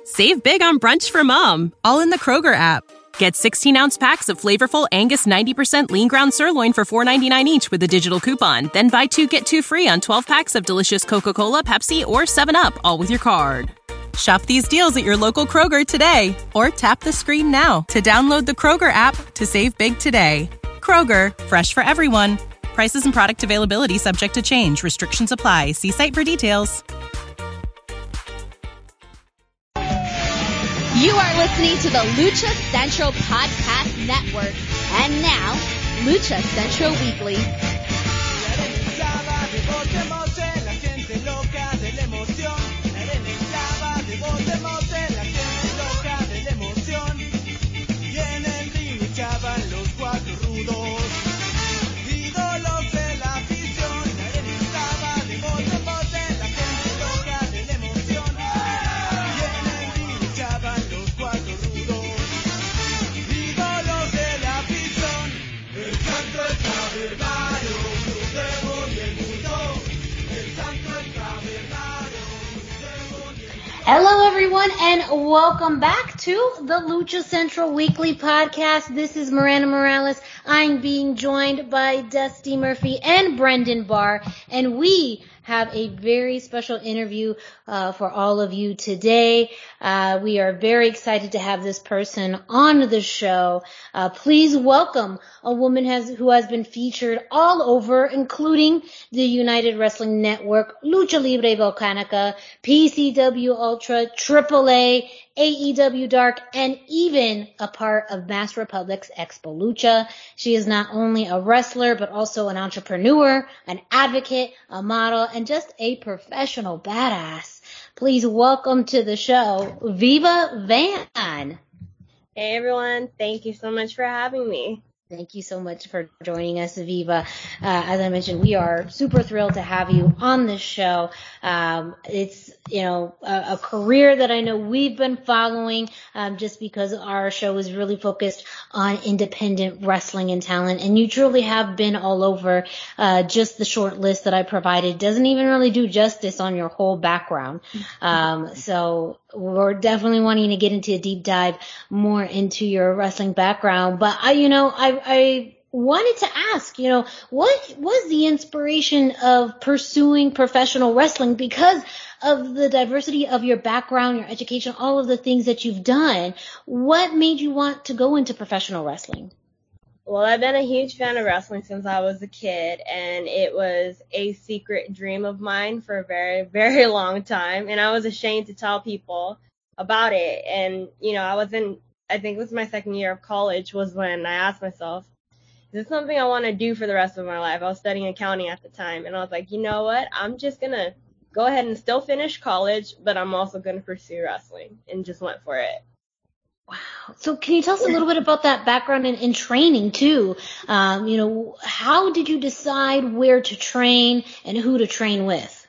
Save big on brunch for mom, all in the Kroger app. Get 16-ounce packs of flavorful Angus 90% lean ground sirloin for $4.99 each with a digital coupon. Then buy 2, get 2 free on 12 packs of delicious Coca-Cola, Pepsi, or 7-Up, all with your card. Shop these deals at your local Kroger today, or tap the screen now to download the Kroger app to save big today. Kroger, fresh for everyone. Prices and product availability subject to change. Restrictions apply. See site for details. You are listening to the Lucha Central Podcast Network. And now, Lucha Central Weekly. Hello, everyone, and welcome back to the Lucha Central Weekly Podcast. This is Miranda Morales. I'm being joined by Dusty Murphy and Brendan Barr, and we have a very special interview for all of you today. We are very excited to have this person on the show. Please welcome a woman who has been featured all over, including the United Wrestling Network, Lucha Libre Volcanica, PCW Ultra, AAA, AEW Dark, and even a part of Mass Republic's Expo Lucha. She is not only a wrestler, but also an entrepreneur, an advocate, a model, and just a professional badass. Please welcome to the show, Viva Van. Hey everyone, thank you so much for having me. Thank you so much for joining us, Viva. As I mentioned, we are super thrilled to have you on this show. It's, a career that I know we've been following, just because our show is really focused on independent wrestling and talent. And you truly have been all over. Just the short list that I provided doesn't even really do justice on your whole background. So we're definitely wanting to get into a deep dive more into your wrestling background. But I wanted to ask, what was the inspiration of pursuing professional wrestling? Because of the diversity of your background, your education, all of the things that you've done, what made you want to go into professional wrestling? Well, I've been a huge fan of wrestling since I was a kid, and it was a secret dream of mine for a very, very long time, and I was ashamed to tell people about it. And, I think it was my second year of college was when I asked myself, is this something I want to do for the rest of my life? I was studying accounting at the time, and I was like, you know what? I'm just going to go ahead and still finish college, but I'm also going to pursue wrestling, and just went for it. Wow. So can you tell us a little bit about that background in training too? How did you decide where to train and who to train with?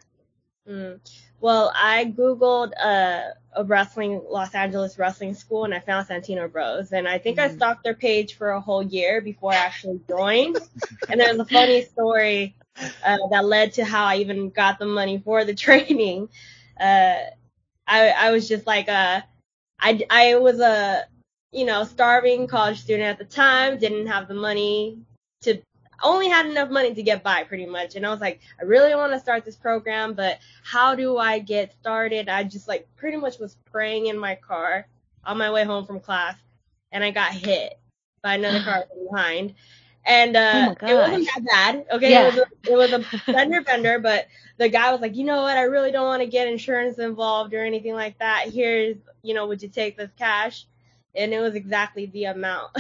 Well, I Googled a Los Angeles wrestling school, and I found Santino Bros. And I think I stalked their page for a whole year before I actually joined. And there's a funny story that led to how I even got the money for the training. I was just like, I was a, starving college student at the time, didn't have the money only had enough money to get by pretty much. And I was like, I really want to start this program, but how do I get started? I just pretty much was praying in my car on my way home from class, and I got hit by another car from behind. And it wasn't that bad. Okay, yeah. It was a fender bender, but the guy was like, you know what? I really don't want to get insurance involved or anything like that. Here's, would you take this cash? And it was exactly the amount.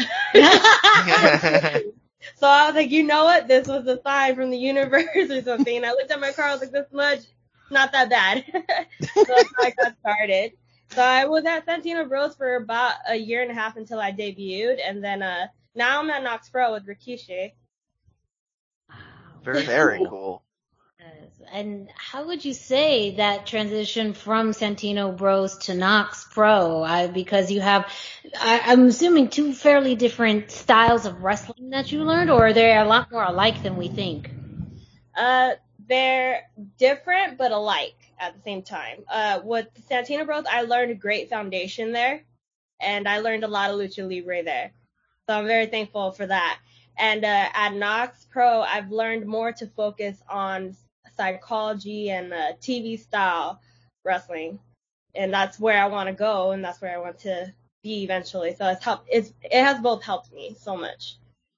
So I was like, you know what? This was a sign from the universe or something. And I looked at my car. I was like, this much, not that bad. So that's how I got started. So I was at Santino Bros for about a year and a half until I debuted. And then now I'm at Knox Pro with Rikishi. Very cool. And how would you say that transition from Santino Bros to Knox Pro? Because you have, I'm assuming, two fairly different styles of wrestling that you learned, or are they a lot more alike than we think? They're different but alike at the same time. With Santino Bros, I learned a great foundation there, and I learned a lot of Lucha Libre there. So I'm very thankful for that. And at Nox Pro, I've learned more to focus on psychology and TV style wrestling. And that's where I want to go, and that's where I want to be eventually. So it has both helped me so much.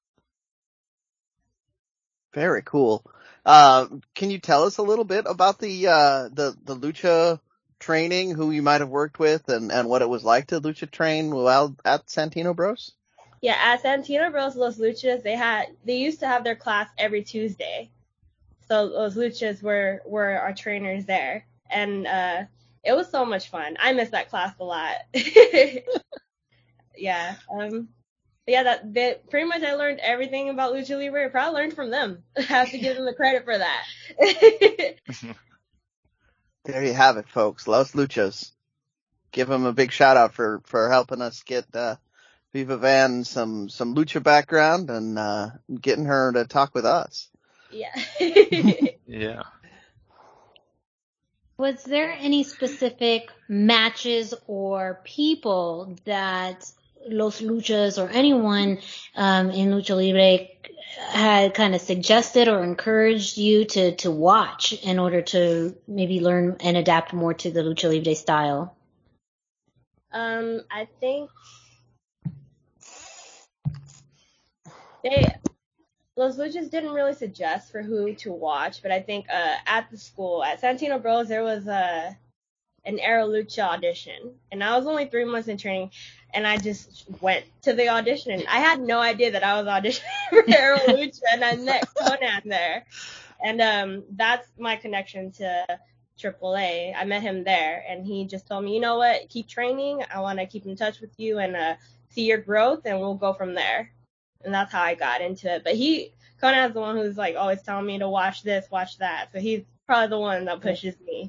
Very cool. Can you tell us a little bit about the lucha training, who you might have worked with, and what it was like to lucha train while at Santino Bros? Yeah, at Santino Bros Los Luchas, they used to have their class every Tuesday. So Los Luchas were our trainers there, and it was so much fun. I miss that class a lot. Yeah. Pretty much I learned everything about Lucha Libre. I probably learned from them. I have to give them the credit for that. There you have it, folks. Los Luchas. Give them a big shout out for helping us get Viva Van some lucha background and getting her to talk with us. Yeah. Yeah. Was there any specific matches or people that Los Luchas or anyone in Lucha Libre had kind of suggested or encouraged you to watch in order to maybe learn and adapt more to the Lucha Libre style? I think Los Luchas didn't really suggest for who to watch, but I think at the school, at Santino Bros, there was an Aero Lucha audition, and I was only 3 months in training, and I just went to the audition. I had no idea that I was auditioning for Aero Lucha, and I met Conan there, and that's my connection to AAA. I met him there, and he just told me, you know what, keep training. I want to keep in touch with you and see your growth, and we'll go from there. And that's how I got into it. But Conan's the one who's like always telling me to watch this, watch that. So he's probably the one that pushes me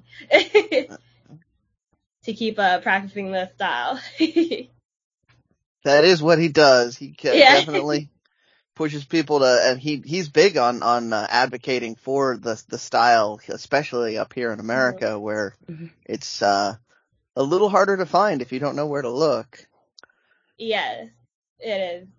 to keep practicing the style. That is what he does. He definitely pushes people to, and he's big on advocating for the style, especially up here in America, where it's a little harder to find if you don't know where to look. Yes, it is.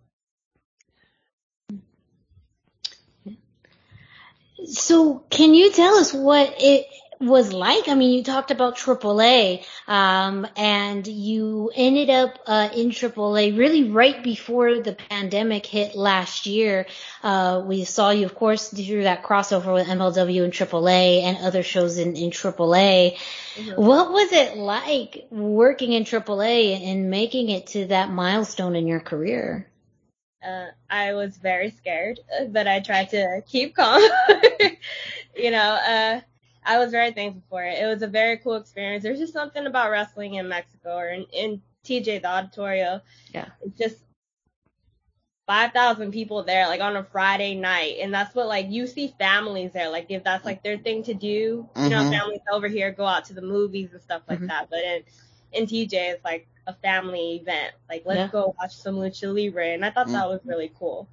So can you tell us what it was like? I mean, you talked about AAA, and you ended up in AAA really right before the pandemic hit last year. We saw you, of course, through that crossover with MLW and AAA and other shows in AAA. Mm-hmm. What was it like working in AAA and making it to that milestone in your career? I was very scared, but I tried to keep calm. I was very thankful for it. It was a very cool experience. There's just something about wrestling in Mexico or in TJ, the Auditorio. Yeah. It's just 5,000 people there, like on a Friday night. And that's what, like, you see families there. Like, if that's like their thing to do, families over here go out to the movies and stuff like that. But in TJ, it's like a family event. Like, let's go watch some Lucha Libre. And I thought that was really cool.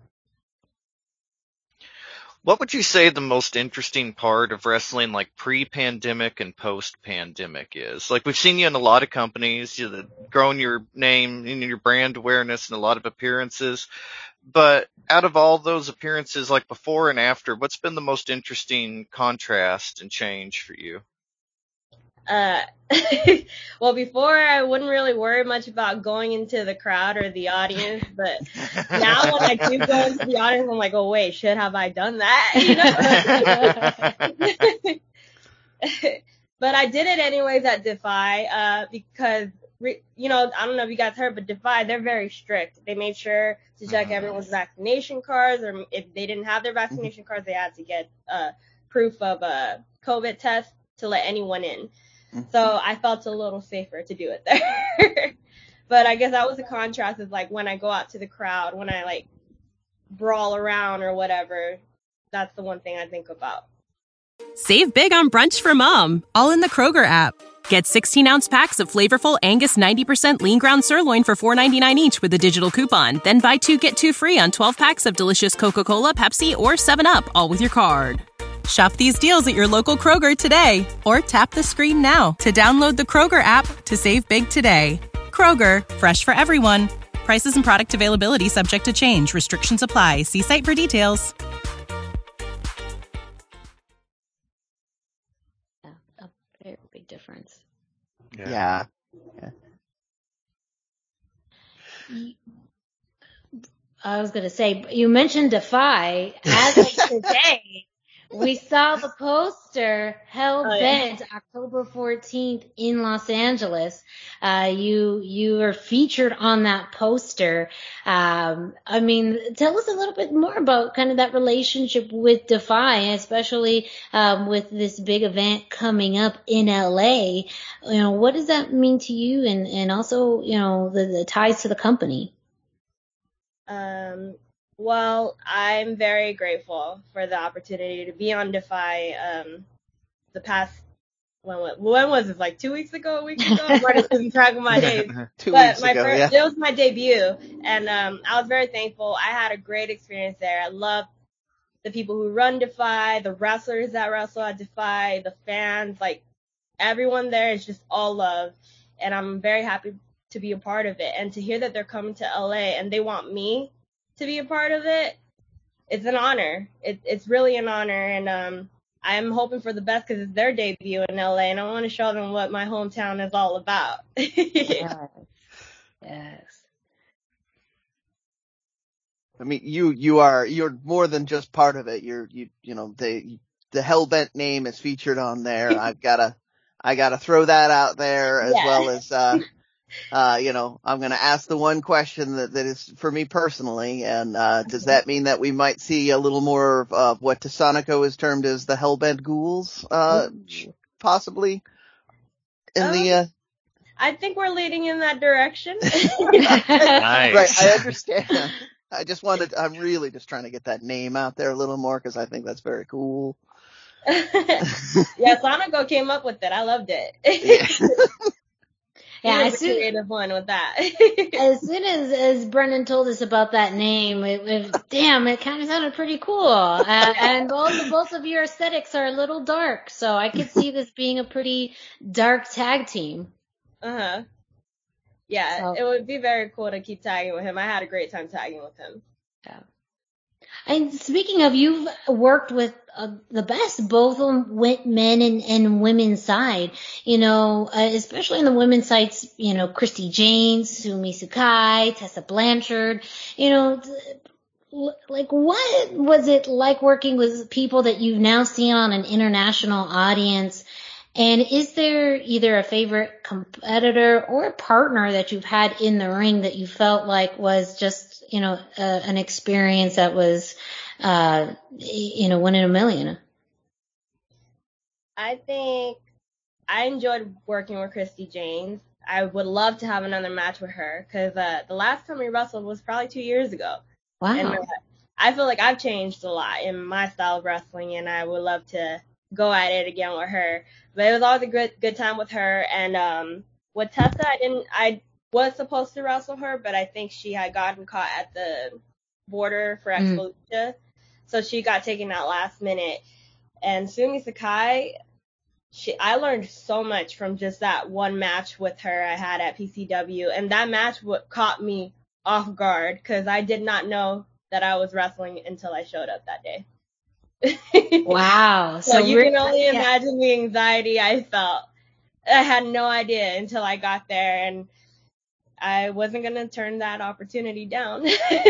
What would you say the most interesting part of wrestling, like pre-pandemic and post-pandemic, is? Like, we've seen you in a lot of companies, you've grown your name and your brand awareness and a lot of appearances. But out of all those appearances, like before and after, what's been the most interesting contrast and change for you? Well, before I wouldn't really worry much about going into the crowd or the audience, but now when I do go into the audience, I'm like, oh wait, have I done that? But I did it anyways at Defy, because, I don't know if you guys heard, but Defy, they're very strict. They made sure to check everyone's vaccination cards, or if they didn't have their vaccination cards, they had to get proof of a COVID test to let anyone in. So I felt a little safer to do it there. But I guess that was the contrast is like when I go out to the crowd, when I like brawl around or whatever, that's the one thing I think about. Save big on brunch for mom, all in the Kroger app. Get 16-ounce packs of flavorful Angus 90% lean ground sirloin for $4.99 each with a digital coupon. Then buy 2, get 2 free on 12 packs of delicious Coca-Cola, Pepsi, or 7-Up, all with your card. Shop these deals at your local Kroger today, or tap the screen now to download the Kroger app to save big today. Kroger, fresh for everyone. Prices and product availability subject to change. Restrictions apply. See site for details. A very big difference. Yeah. I was going to say, you mentioned Defy. As of today, we saw the poster, Hell Bent, October 14th in Los Angeles. You were featured on that poster. I mean, tell us a little bit more about kind of that relationship with Defy, especially with this big event coming up in LA. You know, what does that mean to you, and also, you know, the ties to the company? Well, I'm very grateful for the opportunity to be on Defy. The past, when was it? Like 2 weeks ago, a week ago? I'm already losing track of my days. It was my debut, and I was very thankful. I had a great experience there. I loved the people who run Defy, the wrestlers that wrestle at Defy, the fans. Like, everyone there is just all love, and I'm very happy to be a part of it. And to hear that they're coming to LA and they want me to be a part of it, it's an honor. It's really an honor, and I'm hoping for the best because it's their debut in LA, and I want to show them what my hometown is all about. Yes. I mean, you're more than just part of it. You know, the Hellbent name is featured on there. I gotta throw that out there as well as, you know, I'm going to ask the one question that is for me personally. And, does that mean that we might see a little more of what Tasanico is termed as the Hellbent Ghouls, possibly in the, I think we're leading in that direction. Nice. Right. I understand. I'm really just trying to get that name out there a little more because I think that's very cool. Yeah, Sonico came up with it. I loved it. Yeah, I see creative one with that. As soon as Brendan told us about that name, it kind of sounded pretty cool. And both of your aesthetics are a little dark, so I could see this being a pretty dark tag team. Yeah, so it would be very cool to keep tagging with him. I had a great time tagging with him. Yeah. And speaking of, you've worked with the best, both on men and women's side, you know, especially in the women's sides, you know, Christy James, Sumi Sakai, Tessa Blanchard, you know, like what was it like working with people that you've now seen on an international audience? And is there either a favorite competitor or a partner that you've had in the ring that you felt like was just, you know, an experience that was, you know, 1 in a million? I think I enjoyed working with Christy James. I would love to have another match with her because the last time we wrestled was probably 2 years ago. Wow. And I feel like I've changed a lot in my style of wrestling, and I would love to go at it again with her. But it was always a good time with her. And with Tessa, I was supposed to wrestle her, but I think she had gotten caught at the border for Expo, so she got taken out last minute. And Sumi Sakai, I learned so much from just that one match with her I had at PCW, and that match caught me off guard because I did not know that I was wrestling until I showed up that day. Wow. So you can only imagine the anxiety I felt. I had no idea until I got there, and I wasn't going to turn that opportunity down.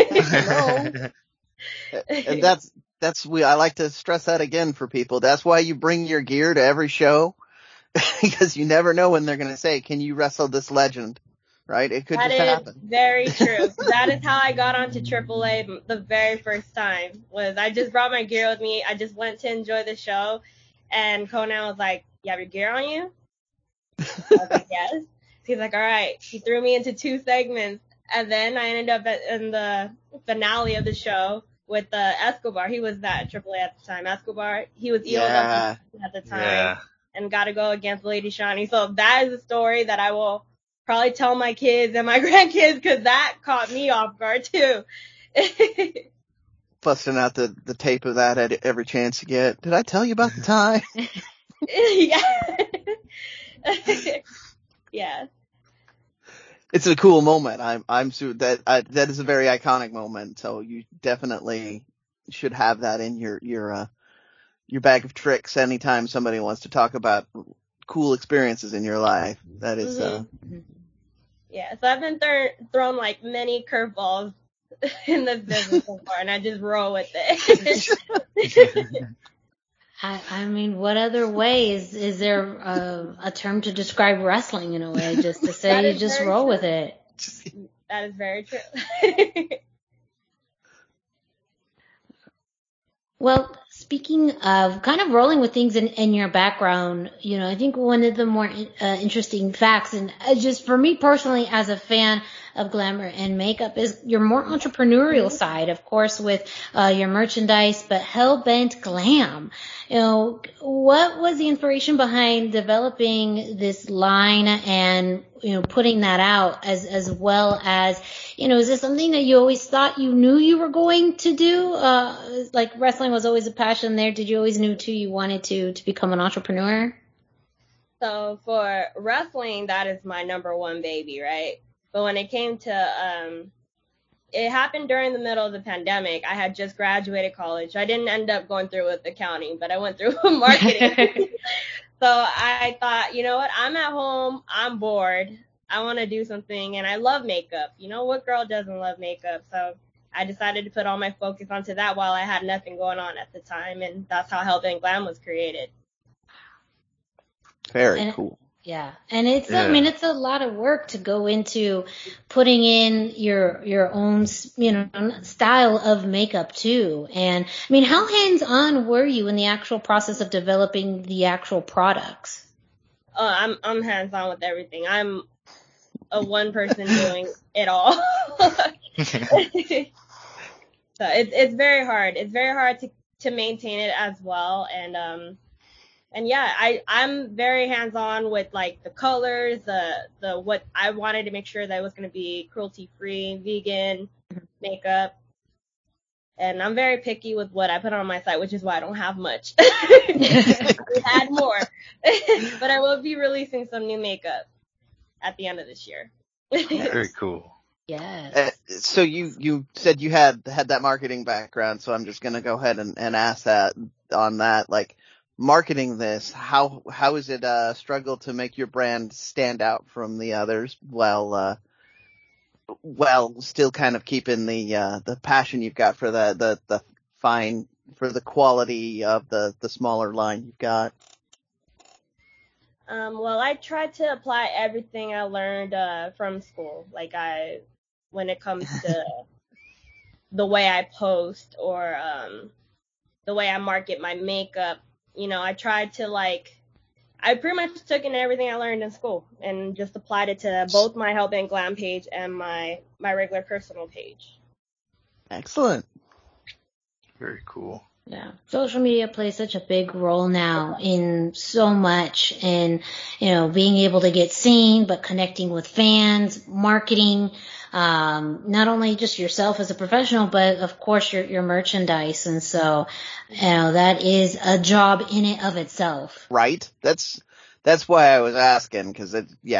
And I like to stress that again for people. That's why you bring your gear to every show, because you never know when they're going to say, can you wrestle this legend? Right? It could just happen. Very true. That is how I got onto AAA the very first time. Was I just brought my gear with me. I just went to enjoy the show, and Conan was like, "You have your gear on you?" I was like, "Yes." He's like, "All right." He threw me into 2 segments, and then I ended up in the finale of the show with Escobar. He was at AAA at the time. Escobar, he was EOW at the time, and got to go against Lady Shani. So that is a story that I will probably tell my kids and my grandkids, because that caught me off guard too. busting out the tape of that at every chance you get. Did I tell you about the time? Yeah. Yeah. It's a cool moment. That is a very iconic moment. So you definitely should have that in your bag of tricks anytime somebody wants to talk about cool experiences in your life. That is, Yeah, so I've been thrown like many curveballs in this business so far, and I just roll with it. I mean, what other way is there a term to describe wrestling in a way? Just to say you just roll with it. That is very true. Well, speaking of kind of rolling with things in your background, I think one of the more interesting facts, and just for me personally as a fan of glamour and makeup, is your more entrepreneurial side, of course, with your merchandise, but Hellbent Glam. What was the inspiration behind developing this line and, putting that out as well as, is this something that you always thought you knew you were going to do? Like wrestling was always a passion there. Did you always knew too you wanted to become an entrepreneur? So for wrestling, that is my number one baby, right? But when it came to, it happened during the middle of the pandemic. I had just graduated college. I didn't end up going through with accounting, but I went through marketing. So I thought, you know what? I'm at home. I'm bored. I want to do something, and I love makeup. What girl doesn't love makeup? So I decided to put all my focus onto that while I had nothing going on at the time, and that's how Hellbent Glam was created. Very cool. Yeah, and it's it's a lot of work to go into putting in your own style of makeup too. And I mean, how hands-on were you in the actual process of developing the actual products? I'm hands-on with everything. I'm a one person doing it all. So it's very hard. It's very hard to maintain it as well. And yeah, I'm very hands-on with like the colors, the what I wanted to make sure that it was going to be cruelty-free, vegan makeup. And I'm very picky with what I put on my site, which is why I don't have much. We had more. But I will be releasing some new makeup at the end of this year. Very cool. Yes. So you said you had that marketing background, so I'm just going to go ahead and ask that on that. Like, marketing this, how is it a struggle to make your brand stand out from the others while still kind of keeping the passion you've got for the fine, for the quality of the smaller line you've got? Well, I tried to apply everything I learned from school. Like when it comes to the way I post or the way I market my makeup, I tried to I pretty much took in everything I learned in school and just applied it to both my Hellbent Glam page and my regular personal page. Excellent. Very cool. Yeah. Social media plays such a big role now in so much, and, being able to get seen, but connecting with fans, marketing, not only just yourself as a professional, but of course your merchandise. And so, that is a job in and of itself. Right. That's why I was asking, because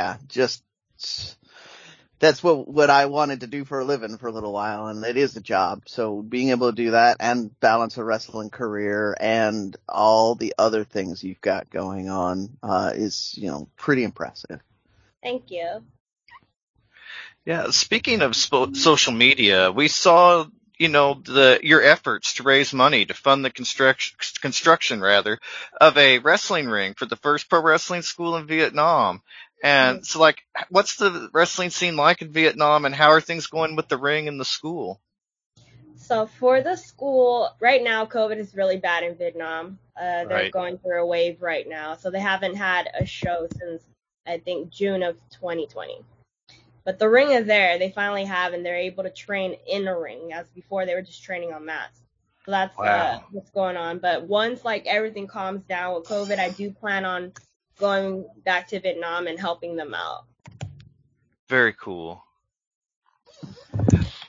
that's what I wanted to do for a living for a little while, and it is a job. So being able to do that and balance a wrestling career and all the other things you've got going on is, pretty impressive. Thank you. Yeah, speaking of social media, we saw, your efforts to raise money to fund the construction of a wrestling ring for the first pro wrestling school in Vietnam. And so, what's the wrestling scene like in Vietnam, and how are things going with the ring and the school? So for the school, right now, COVID is really bad in Vietnam. They're going through a wave right now. So they haven't had a show since, I think, June of 2020. But the ring is there. They finally have, and they're able to train in a ring, as before they were just training on mats. So that's what's going on. But once, everything calms down with COVID, I do plan on going back to Vietnam and helping them out. Very cool.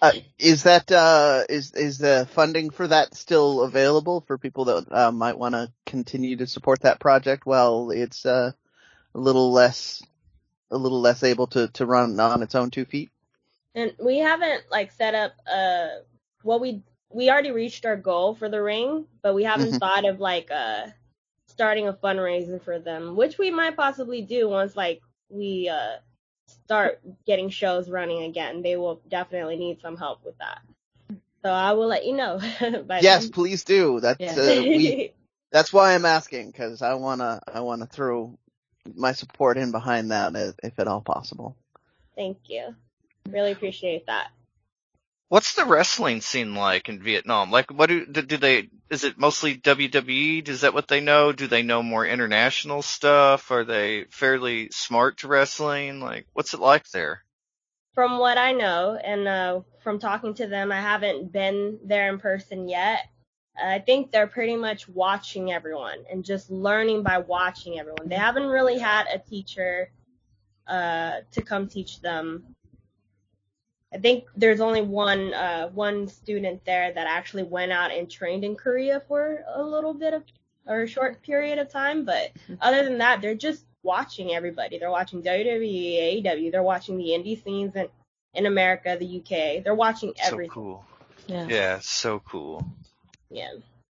Is the funding for that still available for people that might want to continue to support that project while it's a little less able to run on its own 2 feet? And we haven't set up we already reached our goal for the ring, but we haven't thought of starting a fundraiser for them, which we might possibly do once we start getting shows running again. They will definitely need some help with that. So I will let you know. Yes, please do. That's why I'm asking, because I wanna throw my support in behind that if at all possible. Thank you. Really appreciate that. What's the wrestling scene like in Vietnam? What do they, is it mostly WWE? Is that what they know? Do they know more international stuff? Are they fairly smart to wrestling? What's it like there? From what I know, and from talking to them, I haven't been there in person yet. I think they're pretty much watching everyone and just learning by watching everyone. They haven't really had a teacher to come teach them. I think there's only one student there that actually went out and trained in Korea for a short period of time. But other than that, they're just watching everybody. They're watching WWE, AEW. They're watching the indie scenes in America, the UK. They're watching everything. So cool. Yeah, so cool. Yeah.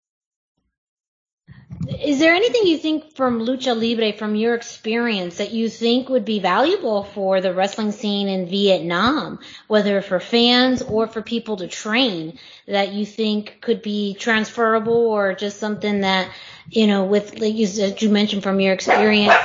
Is there anything you think from Lucha Libre, from your experience, that you think would be valuable for the wrestling scene in Vietnam, whether for fans or for people to train, that you think could be transferable, or just something that, with, as you mentioned from your experience,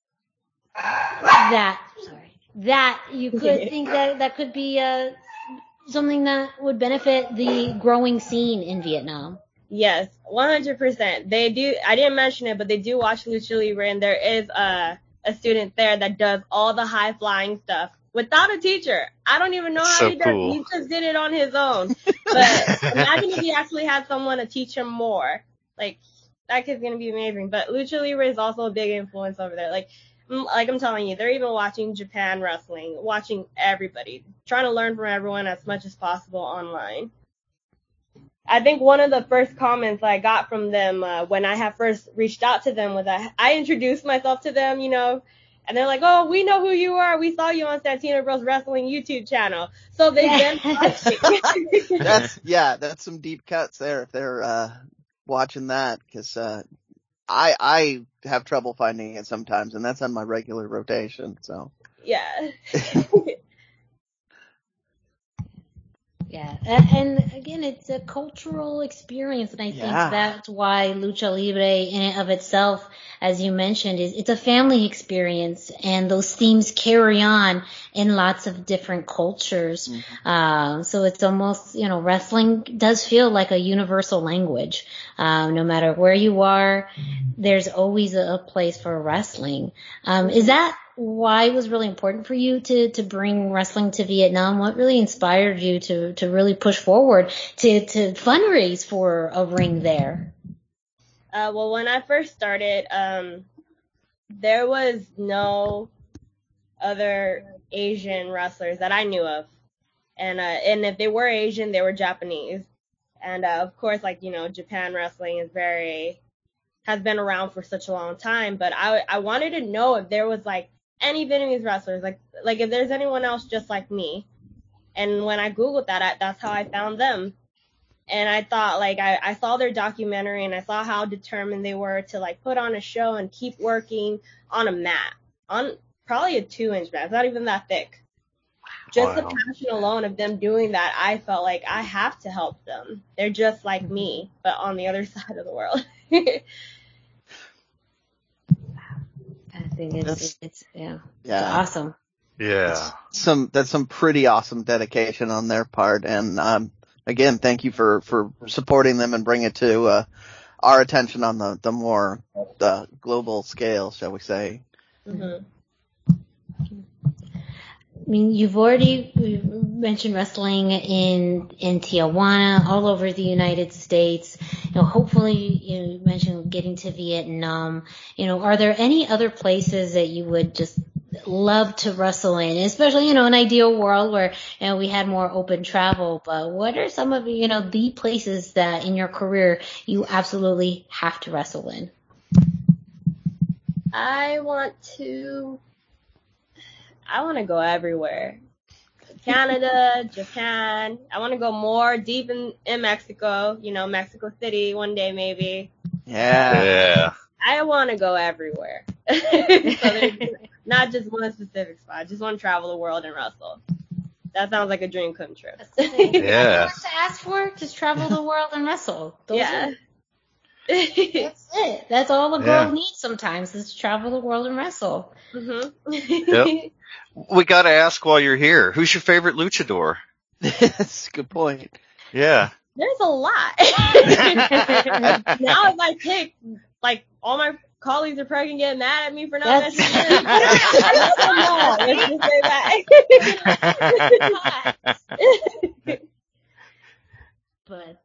that you could think that could be something that would benefit the growing scene in Vietnam? Yes, 100%. They do. I didn't mention it, but they do watch Lucha Libre, and there is a student there that does all the high flying stuff without a teacher. I don't even know how he does. Cool. He just did it on his own. But imagine if he actually had someone to teach him more. That kid's gonna be amazing. But Lucha Libre is also a big influence over there. Like I'm telling you, they're even watching Japan wrestling, watching everybody, trying to learn from everyone as much as possible online. I think one of the first comments I got from them when I had first reached out to them was I introduced myself to them, and they're like, "Oh, we know who you are. We saw you on Santino Bros Wrestling YouTube channel." So they've been watching. That's some deep cuts there if they're watching that, because I have trouble finding it sometimes, and that's on my regular rotation. So yeah. Yeah, and again, it's a cultural experience, and I think that's why Lucha Libre in and of itself, as you mentioned, it's a family experience, and those themes carry on in lots of different cultures. Mm-hmm. So it's almost, wrestling does feel like a universal language. No matter where you are, there's always a place for wrestling. Is that why it was really important for you to bring wrestling to Vietnam? What really inspired you to really push forward to fundraise for a ring there? Well, when I first started, there was no other Asian wrestlers that I knew of. And if they were Asian, they were Japanese. And of course, Japan wrestling has been around for such a long time, but I wanted to know if there was any Vietnamese wrestlers, like if there's anyone else just like me. And when I Googled that, that's how I found them. And I thought, I saw their documentary, and I saw how determined they were to put on a show and keep working on a mat, on probably a 2-inch mat. It's not even that thick. Just the passion alone of them doing that, I felt like I have to help them. They're just like me, but on the other side of the world. I think it's awesome. Yeah. That's some pretty awesome dedication on their part. And, again, thank you for supporting them and bringing it to, our attention on the more, global scale, shall we say. Mm-hmm. I mean, you've already mentioned wrestling in Tijuana, all over the United States. Hopefully, you mentioned getting to Vietnam. Are there any other places that you would just love to wrestle in, especially, an ideal world where, we had more open travel, but what are some of, the places that in your career you absolutely have to wrestle in? I want to go everywhere. Canada, Japan. I want to go more deep in Mexico, Mexico City one day maybe. Yeah. I want to go everywhere. So there's not just one specific spot. I just want to travel the world and wrestle. That sounds like a dream come true. Yeah. That's to ask for. Just travel the world and wrestle. Yeah. That's it. That's all a girl needs sometimes, is to travel the world and wrestle. Mm-hmm. Yep. We got to ask while you're here, who's your favorite luchador? That's a good point. Yeah. There's a lot. Now if I pick, like, all my colleagues are probably going to get mad at me for not mentioning it. Let's just say that. But,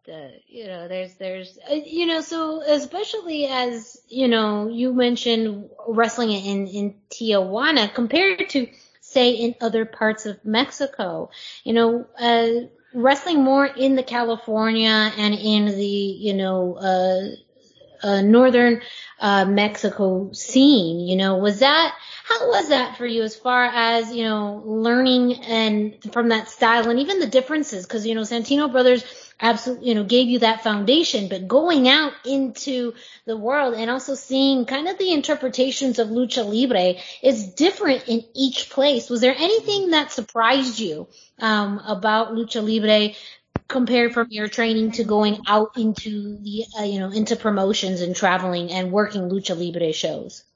so especially as, you mentioned wrestling in Tijuana compared to, say, in other parts of Mexico, wrestling more in the California and in the, northern Mexico scene, how was that for you as far as, learning and from that style and even the differences? Because, Santino Brothers absolutely, gave you that foundation, but going out into the world and also seeing kind of the interpretations of lucha libre is different in each place. Was there anything that surprised you about lucha libre compared from your training to going out into the, into promotions and traveling and working lucha libre shows?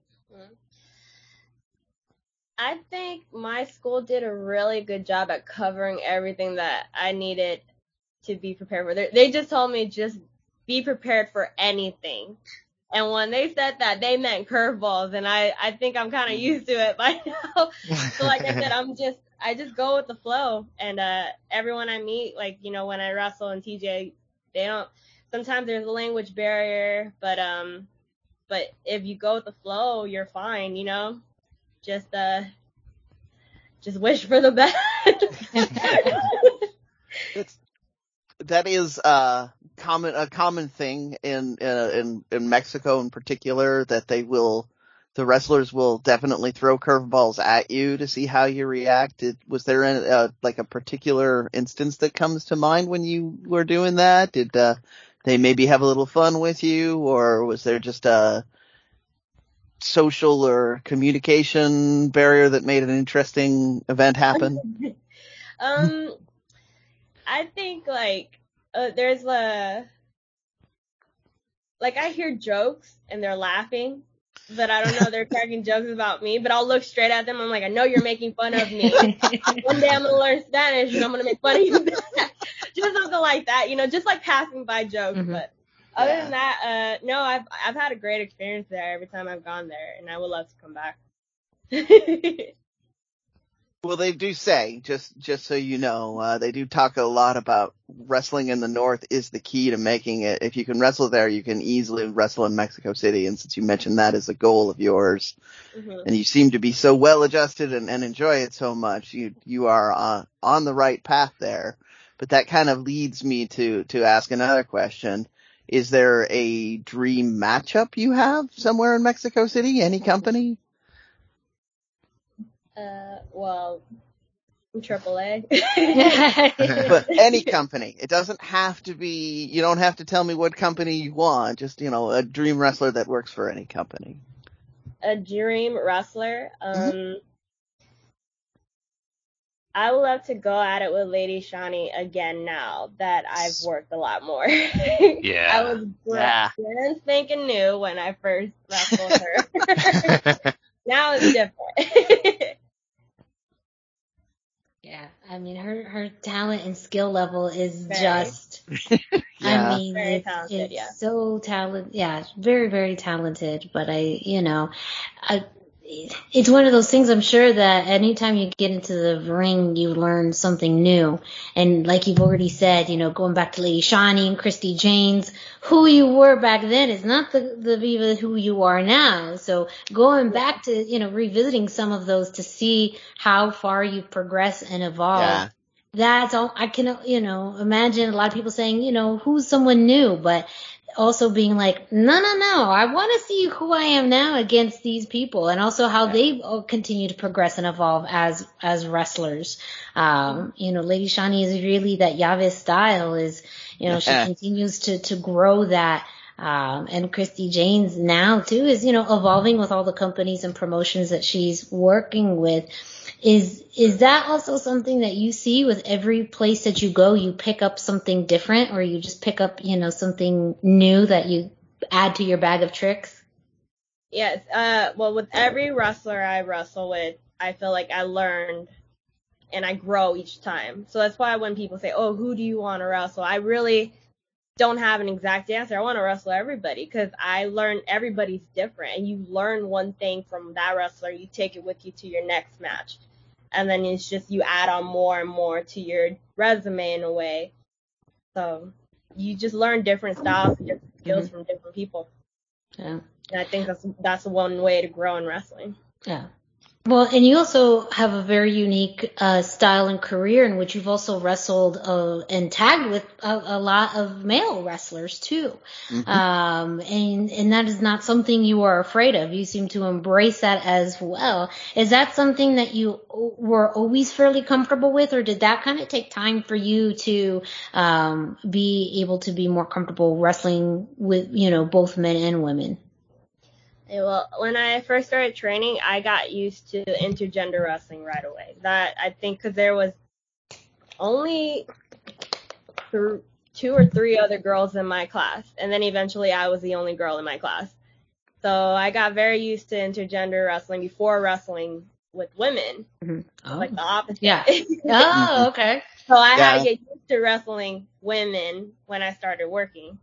I think my school did a really good job at covering everything that I needed to be prepared for. They just told me just be prepared for anything. And when they said that, they meant curveballs, and I think I'm kind of used to it by now. So like I said, I just go with the flow, and everyone I meet, like, when I wrestle in TJ, sometimes there's a language barrier, but if you go with the flow, you're fine, just wish for the best. That is a common thing in Mexico in particular, that the wrestlers will definitely throw curveballs at you to see how you react. Was there a particular instance that comes to mind when you were doing that? Did they maybe have a little fun with you, or was there just a social or communication barrier that made an interesting event happen? I think there's I hear jokes and they're laughing, but I don't know they're cracking jokes about me, but I'll look straight at them. I'm like, I know you're making fun of me. One day I'm going to learn Spanish and I'm going to make fun of you. Just something like that, just like passing by jokes. Mm-hmm. But other than that, no, I've had a great experience there every time I've gone there, and I would love to come back. Well, they do say, just so you know, they do talk a lot about wrestling in the North is the key to making it. If you can wrestle there, you can easily wrestle in Mexico City. And since you mentioned that as a goal of yours, mm-hmm. and you seem to be so well adjusted and enjoy it so much, you are on the right path there. But that kind of leads me to ask another question. Is there a dream matchup you have somewhere in Mexico City? Any company? Well, AAA. But any company. It doesn't have to be, you don't have to tell me what company you want. Just, a dream wrestler that works for any company. A dream wrestler? I would love to go at it with Lady Shani again now that I've worked a lot more. Yeah. I was brand spanking new when I first wrestled her. Now it's different. Yeah, I mean, her talent and skill level is just, yeah. I mean, very talented, it's so talented. Yeah, very, very talented. But it's one of those things, I'm sure, that anytime you get into the ring, you learn something new. And like you've already said, going back to Lady Shani and Christy Janes, who you were back then is not the Viva who you are now. So going back to, revisiting some of those to see how far you've progressed and evolved. Yeah. That's all I can, imagine a lot of people saying, who's someone new, but also being like, no, I want to see who I am now against these people, and also how they continue to progress and evolve as wrestlers. Lady Shani is really that Yave style is, she continues to grow that. And Christy Janes now too is, evolving with all the companies and promotions that she's working with. Is that also something that you see with every place that you go? You pick up something different, or you just pick up, something new that you add to your bag of tricks? Yes. Well, with every wrestler I wrestle with, I feel like I learned and I grow each time. So that's why when people say, oh, who do you want to wrestle? I really don't have an exact answer. I want to wrestle everybody because I learn everybody's different, and you learn one thing from that wrestler, you take it with you to your next match. And then it's just you add on more and more to your resume in a way. So you just learn different styles and different skills from different people. Yeah. And I think that's one way to grow in wrestling. Yeah. Well, and you also have a very unique style and career in which you've also wrestled and tagged with a lot of male wrestlers too. And that is not something you are afraid of. You seem to embrace that as well. Is that something that you were always fairly comfortable with, or did that kind of take time for you to be able to be more comfortable wrestling with, both men and women? Yeah, well, when I first started training, I got used to intergender wrestling right away. That I think because there was only 2 or 3 other girls in my class, and then eventually I was the only girl in my class. So I got very used to intergender wrestling before wrestling with women, like the opposite. Yeah. Oh, okay. So I had to get used to wrestling women when I started working.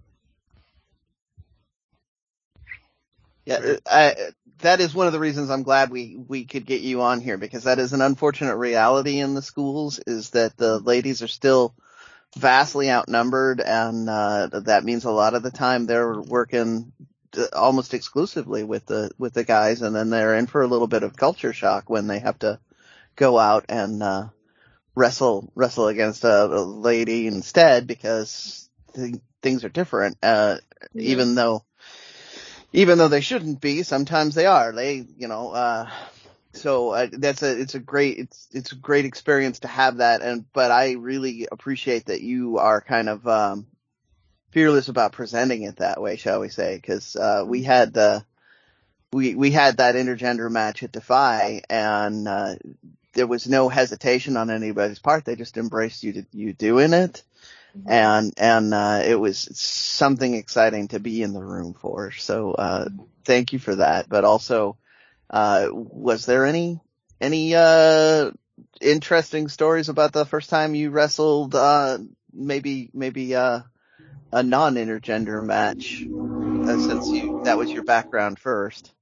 Yeah, that is one of the reasons I'm glad we could get you on here, because that is an unfortunate reality in the schools, is that the ladies are still vastly outnumbered, and that means a lot of the time they're working almost exclusively with the guys, and then they're in for a little bit of culture shock when they have to go out and wrestle against a lady instead, because things are different, even though they shouldn't be, sometimes they are. So it's a great experience to have that. But I really appreciate that you are kind of fearless about presenting it that way, shall we say? Because we had that intergender match at Defy, and there was no hesitation on anybody's part. They just embraced you doing it. And it was something exciting to be in the room for. So, thank you for that. But also, was there any interesting stories about the first time you wrestled, maybe a non-intergender match, since that was your background first?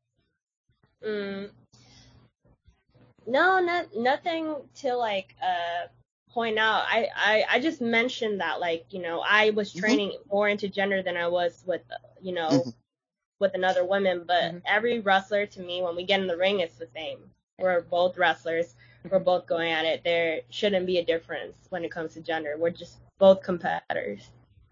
No, nothing to point out. I just mentioned that I was training more intergender than I was with with another woman, but every wrestler to me, when we get in the ring, it's the same. We're both wrestlers. We're both going at it. There shouldn't be a difference when it comes to gender. We're just both competitors.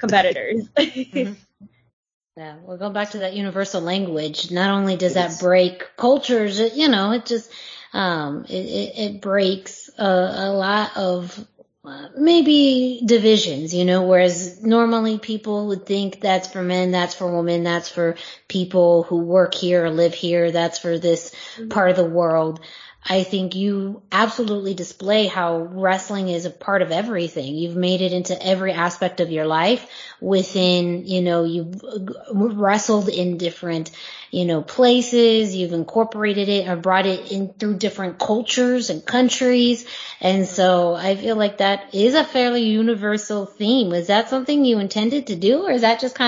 Yeah, we'll go back to that universal language. Not only does that break cultures, it just it breaks a lot of maybe divisions, whereas normally people would think that's for men, that's for women, that's for people who work here or live here, that's for this part of the world. I think you absolutely display how wrestling is a part of everything. You've made it into every aspect of your life within, you've wrestled in different, places. You've incorporated it or brought it in through different cultures and countries. And so I feel like that is a fairly universal theme. Is that something you intended to do, or is that just kind of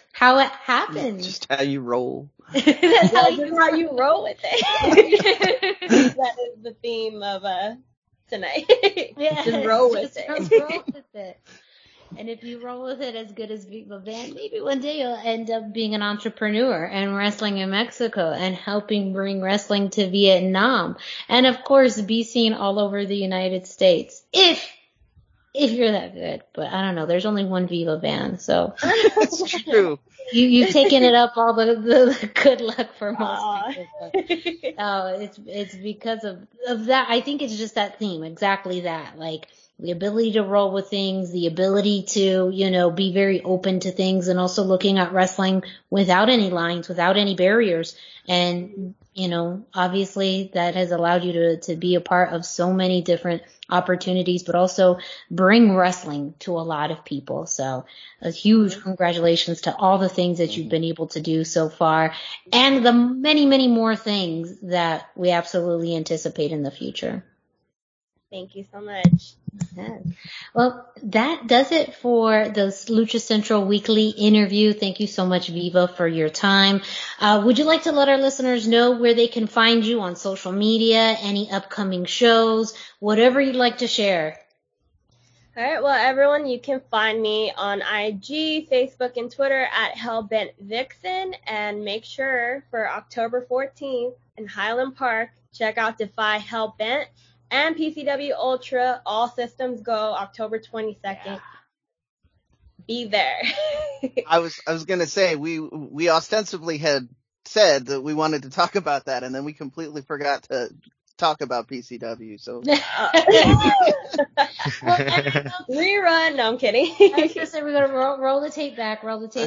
how it happens. Just how you roll. That's how you roll with it. That is the theme of tonight. Yeah, just roll with it. Just roll with it. And if you roll with it as good as Viva Van, maybe one day you'll end up being an entrepreneur and wrestling in Mexico and helping bring wrestling to Vietnam. And of course, be seen all over the United States. If you're that good. But I don't know. There's only one Viva Van, so. That's true. You've taken it up all the good luck for most people. But, it's because of that. I think it's just that theme. Exactly that. Like, the ability to roll with things, the ability to, be very open to things, and also looking at wrestling without any lines, without any barriers. And, obviously that has allowed you to be a part of so many different opportunities, but also bring wrestling to a lot of people. So a huge congratulations to all the things that you've been able to do so far, and the many, many more things that we absolutely anticipate in the future. Thank you so much. Okay. Well, that does it for the Lucha Central Weekly interview. Thank you so much, Viva, for your time. Would you like to let our listeners know where they can find you on social media, any upcoming shows, whatever you'd like to share? All right. Well, everyone, you can find me on IG, Facebook, and Twitter at Hellbent Vixen. And make sure for October 14th in Highland Park, check out Defy Hellbent. And PCW Ultra, All Systems Go, October 22nd. Yeah. Be there. I was gonna say we ostensibly had said that we wanted to talk about that, and then we completely forgot to talk about PCW. So rerun. No, I'm kidding. I was gonna say we're gonna roll the tape back.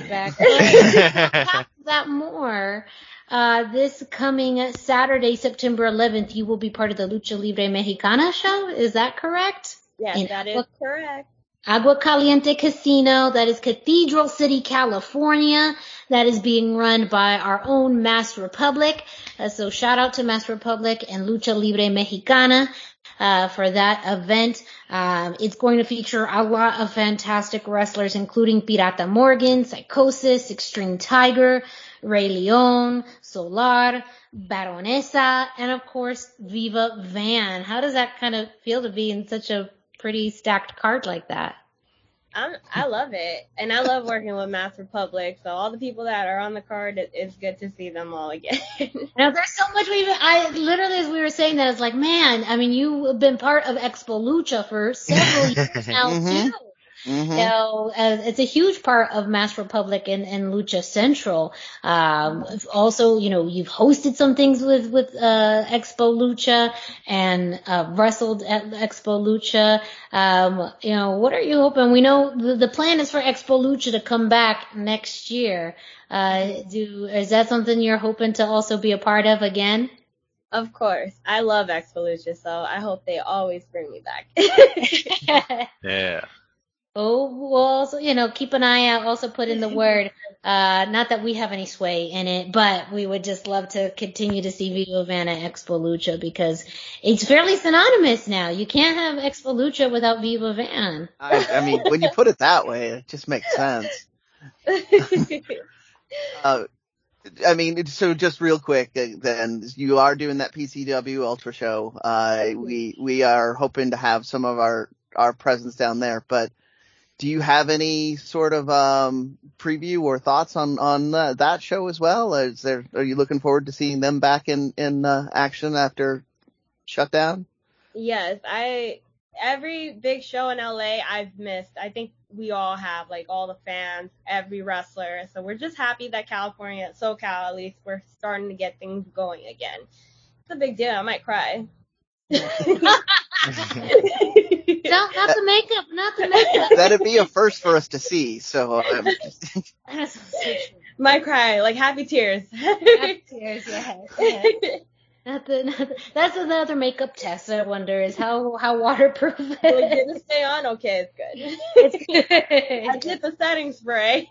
That more. This coming Saturday, September 11th, you will be part of the Lucha Libre Mexicana show. Is that correct? Yes, that is correct. Agua Caliente Casino. That is Cathedral City, California. That is being run by our own Masked Republic. So shout out to Masked Republic and Lucha Libre Mexicana for that event. It's going to feature a lot of fantastic wrestlers, including Pirata Morgan, Psychosis, Extreme Tiger, Rey Leon, Solar, Baronesa, and of course, Viva Van. How does that kind of feel to be in such a pretty stacked card like that? I love it. And I love working with Masked Republic. So all the people that are on the card, it's good to see them all again. Now, there's so much I literally, as we were saying that, it's like, man, I mean, you've been part of Expo Lucha for several years now, too. Mm-hmm. It's a huge part of Masked Republic and Lucha Central. Also, you've hosted some things with Expo Lucha and wrestled at Expo Lucha. What are you hoping? We know the plan is for Expo Lucha to come back next year. Is that something you're hoping to also be a part of again? Of course. I love Expo Lucha, so I hope they always bring me back. Yeah. Oh, well, also, keep an eye out. Also put in the word, not that we have any sway in it, but we would just love to continue to see Viva Van at Expo Lucha because it's fairly synonymous now. You can't have Expo Lucha without Viva Van. I mean, when you put it that way, it just makes sense. So just real quick, then you are doing that PCW Ultra show. We are hoping to have some of our presence down there, but do you have any sort of preview or thoughts on that show as well? Are you looking forward to seeing them back in action after shutdown? Yes, every big show in LA I've missed. I think we all have, like all the fans, every wrestler. So we're just happy that California, SoCal at least, we're starting to get things going again. It's a big deal. I might cry. Not the makeup. That'd be a first for us to see. So might cry, like happy tears. Happy tears, yes. That's another makeup test. I wonder is how waterproof. Did it stay on? Okay, it's good. I did the setting spray.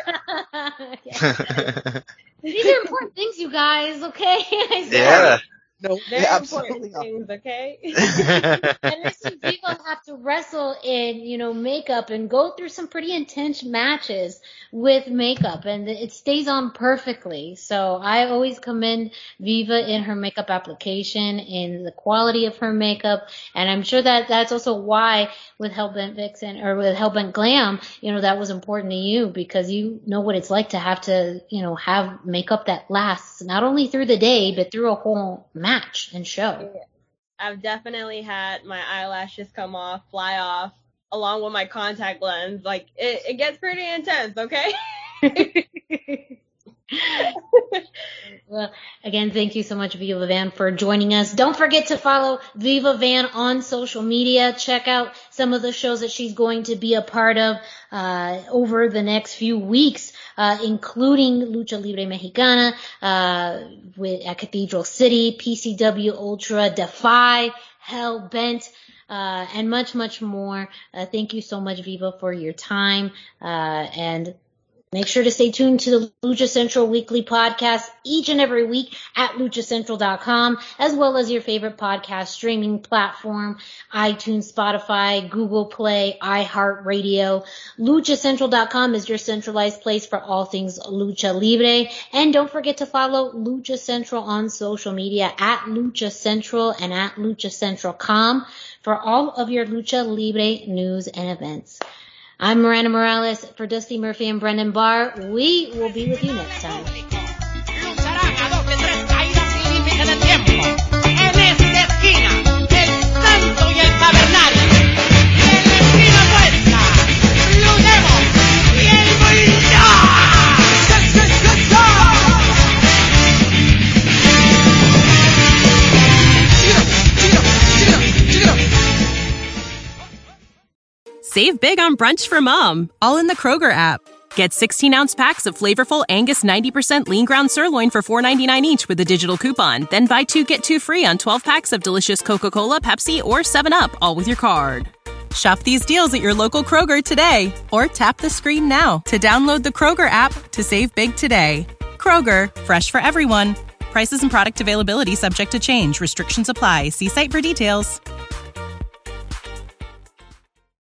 These are important things, you guys. Okay. Yeah. No, Very absolutely important things, okay? And listen, people have to wrestle in, makeup and go through some pretty intense matches with makeup, and it stays on perfectly. So I always commend Viva in her makeup application, in the quality of her makeup, and I'm sure that that's also why with Hellbent Vixen or with Hellbent Glam, that was important to you, because you know what it's like to have to, have makeup that lasts not only through the day but through a whole match and show. Yeah. I've definitely had my eyelashes come off, fly off, along with my contact lens. Like, it gets pretty intense, okay? Well, again, thank you so much, Viva Van, for joining us. Don't forget to follow Viva Van on social media. Check out some of the shows that she's going to be a part of over the next few weeks, including Lucha Libre Mexicana at Cathedral City, PCW Ultra, Defy, Hellbent, and much, much more. Thank you so much, Viva, for your time, and make sure to stay tuned to the Lucha Central Weekly Podcast each and every week at luchacentral.com, as well as your favorite podcast streaming platform, iTunes, Spotify, Google Play, iHeartRadio. LuchaCentral.com is your centralized place for all things Lucha Libre. And don't forget to follow Lucha Central on social media at Lucha Central and at LuchaCentral.com for all of your Lucha Libre news and events. I'm Miranda Morales for Dusty Murphy and Brendan Barr. We will be with you next time. Lucharán a 2 de 3 caídas sin límite de tiempo. En esta esquina, el Santo y el Tabernario. En la esquina opuesta, Ludemo y el Bulldog. Save big on brunch for mom, all in the Kroger app. Get 16-ounce packs of flavorful Angus 90% lean ground sirloin for $4.99 each with a digital coupon. Then buy 2, get 2 free on 12 packs of delicious Coca-Cola, Pepsi, or 7-Up, all with your card. Shop these deals at your local Kroger today, or tap the screen now to download the Kroger app to save big today. Kroger, fresh for everyone. Prices and product availability subject to change. Restrictions apply. See site for details.